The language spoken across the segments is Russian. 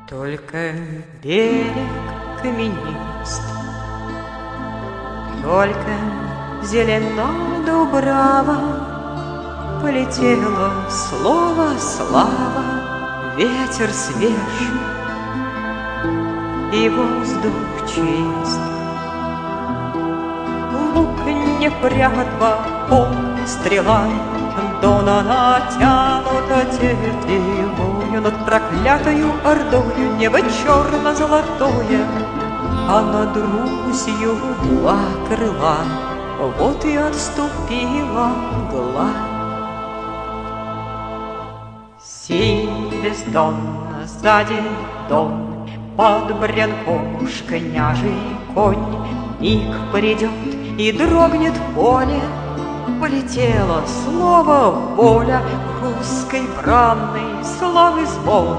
Только берег каменист, только зелена дубрава, полетело слово слава, ветер свеж и воздух чист. Лук не прятва, стрела, Дона натянута тетивою над проклятою ордою, небо черно-золотое, а над Русью два крыла, вот и отступила мгла. Синь бездон, сзади дон, под брянком уж княжий конь, миг придет и дрогнет поле, полетело слово воля, русской бранной славы звон.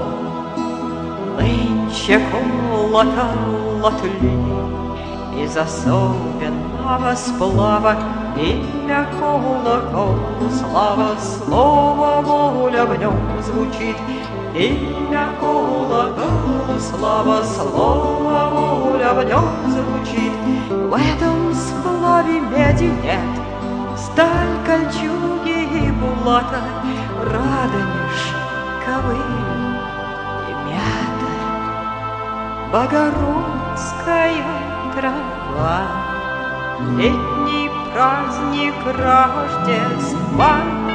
Нынче колоколотли из особенного сплава, имя колокол, слава, слово воля в нем звучит. Имя колокол, слава, слово воля в нем звучит. В этом сплаве меди нет, сталь, кольчуги и булата, радонеж, ковыль и мята, богородская трава, летний праздник Рождества.